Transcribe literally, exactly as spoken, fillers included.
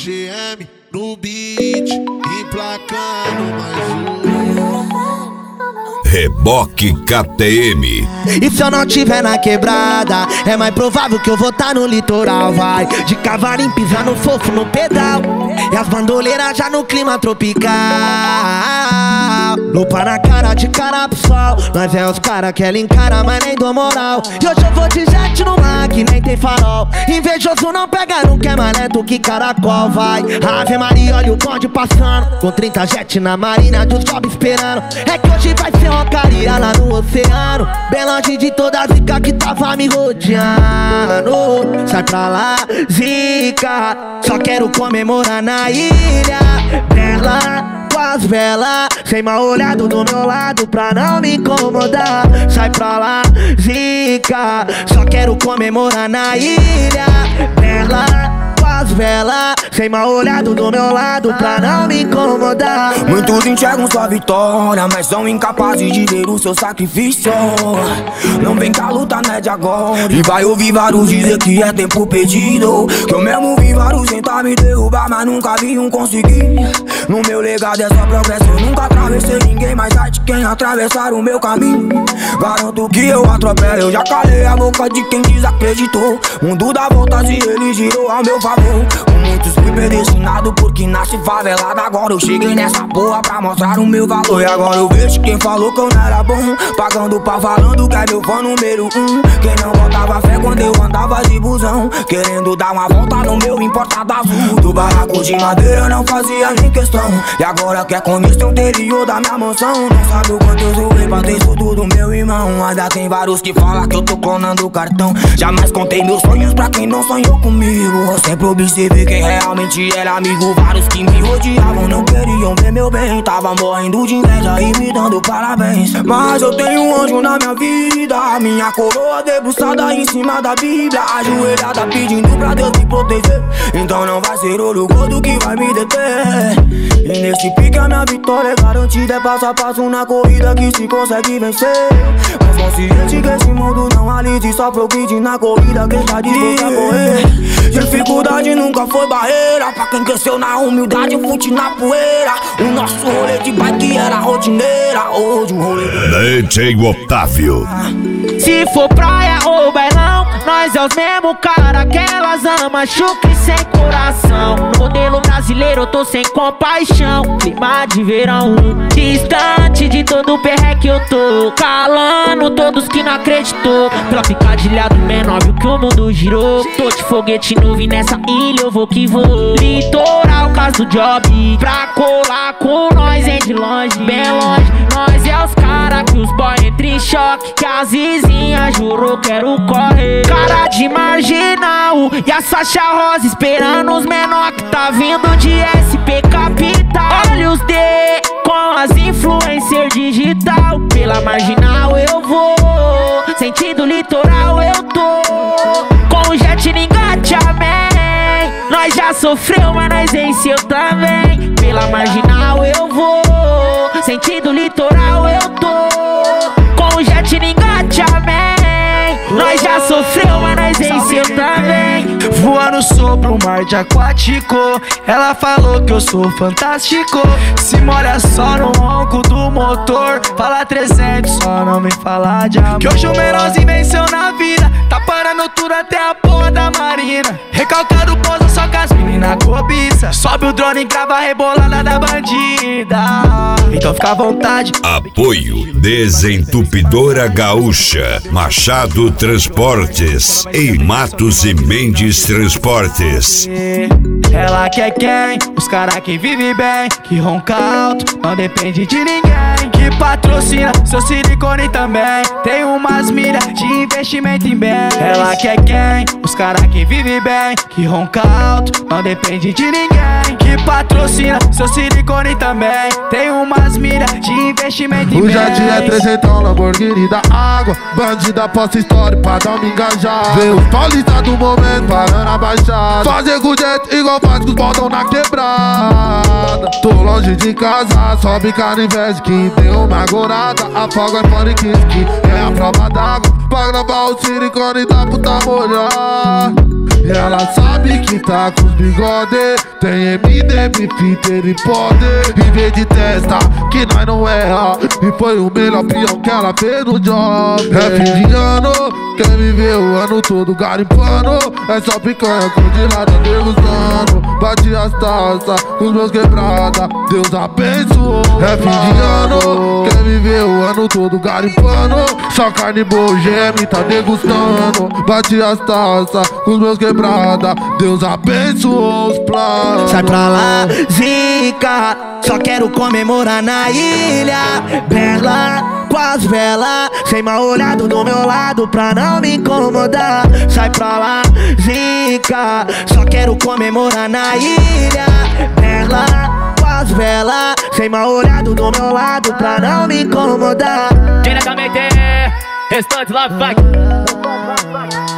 G M no beat, emplacando mais um. Reboque K T M. E se eu não tiver na quebrada, é mais provável que eu vou tá no litoral. Vai de cavalinho pisando fofo no pedal, e as bandoleiras já no clima tropical. Lupa na cara, de cara pro sol. Nós é os cara que ela encara, mas nem dou moral. E hoje eu vou de jet no mar, que nem tem farol. Invejoso não pega, não quer mais lento que caracol. Vai, Ave Maria, olha o bonde passando, com trinta jet na marina, dos jobs esperando. É que hoje vai ser rocaria lá no oceano, bem longe de toda a zica que tava me rodeando. Sai pra lá, zica, só quero comemorar na ilha bela, com as velas, sem mal olhado do meu lado pra não me incomodar. Sai pra lá, zica, só quero comemorar na ilha bela, com as velas, sem mal olhado do meu lado pra não me incomodar. Muitos enxergam sua vitória, mas são incapazes de ver o seu sacrifício. Não vem que a luta não é de agora, e vai ouvir vários dizer que é tempo perdido. Que eu mesmo vi vários tentar me derrubar, mas nunca vi um conseguir. No meu legado é só progresso, eu nunca atravessei ninguém, mas ai de quem atravessar o meu caminho. Garanto que eu atropelo, eu já calei a boca de quem desacreditou. Mundo dá voltas e ele girou ao meu favor. Com muitos fui predestinado porque nasci favelado. Agora eu cheguei nessa porra pra mostrar o meu valor. E agora eu vejo quem falou que eu não era bom, pagando pau falando que é meu fã número um. Quem não botava fé quando eu andava de busão, querendo dar uma volta no meu importado azul. Do barraco de madeira eu não fazia nem questão, e agora quer conhecer o interior da minha mansão. Não sabe o quanto eu zoei pra ter isso tudo, meu irmão. Ainda tem vários que falam que eu tô clonando o cartão. Jamais contei meus sonhos pra quem não sonhou comigo. Eu sempre observei quem realmente era amigo. Vários que me odiavam não queriam ver meu bem, tava morrendo de inveja e me dando parabéns. Mas eu tenho um anjo na minha vida, minha coroa debruçada em cima da Bíblia, ajoelhada pedindo pra Deus me proteger. Então não vai ser olho gordo que vai me deter. E nesse pique a minha vitória é garantida, é passo a passo na corrida que se consegue vencer. Mas consciente que esse mundo não alise, só progride na corrida quem tá disposto a correr. Dificuldade nunca foi barreira pra quem cresceu na humildade, fute na poeira. O nosso rolê de bike era rotineira, hoje o rolê D J Otávio. Se for praia ou bailão, nós é os mesmo cara que elas amam, machuca e sem coração. No modelo brasileiro eu tô sem compaixão, clima de verão, distante de todo o perreque eu tô, calando todos que não acreditou. Pela picadilha do menor viu que o mundo girou. Tô de foguete nuvem nessa ilha, eu vou que vou. Litoral, caso do job, pra colar com nós em de longe, bem longe. Nós é os cara que os boy entram em choque, que as vizinhas jurou quero correr. Cara de marginal e a Sacha Rosa esperando os menor que tá vindo de S P Capital. Olha os D com as influencer digital. Pela marginal eu vou, sentido litoral eu tô, com o jet no engateamento. Nós já sofreu, mas nós venceu também. Pela marginal eu vou, sentido litoral eu tô, com o jet no engateamento. Nós já sofreu, mas nós venceu também. Voando sobre o mar de aquático, ela falou que eu sou fantástico. Se molha só no ronco do motor, fala trezentos, só não me fala de amor. Que hoje o menorzinho venceu na vida, tá parando tudo até a porra da marina. Recalcado pousa só com as meninas cobiça, sobe o drone e grava a rebolada da bandida. Então fica à vontade. Apoio Desentupidora Gaúcha, Machado Transportes e Matos e Mendes Transportes. Ela quer quem? Os cara que vive bem, que ronca alto, não depende de ninguém, que patrocina seu silicone também, tem umas milhas de investimento em bem. Ela quer quem? Os cara que vive bem, que ronca alto, não depende de ninguém, que patrocina seu silicone também, tem umas milhas de investimento em bem. O jardim é trezentão, Lamborghini da água, bandida posta história pra dar uma engajada. Vê os paulistas do momento parando a baixada, fazer com jet igual faz com os botão na quebrada. Tô longe de casa, só brincar no inveja que deu uma gorada. Afoga a Fone quinze que é a prova d'água, pra gravar o silicone da puta molhar. E ela sabe que tá com os bigode. Tem M D, Bifitter e poder. Em vez de testa, que nós não erra. E foi o melhor peão que ela fez no job. É fim de ano, quer viver o ano todo garimpando. É só picanha com de lado degustando. Bati as taças com os meus quebrada, Deus abençoou. É fim de ano, quer viver o ano todo garimpando. Só carne boa, geme, tá degustando. Bati as taças com os meus quebrada, Deus abençoou os planos. Sai pra lá, zica, só quero comemorar na ilha. Bela, com as velas, sem mal olhado do meu lado pra não me incomodar. Sai pra lá, zica, só quero comemorar na ilha. Bela, com as velas, sem mal olhado do meu lado pra não me incomodar. Diretamente, restante Love Fight.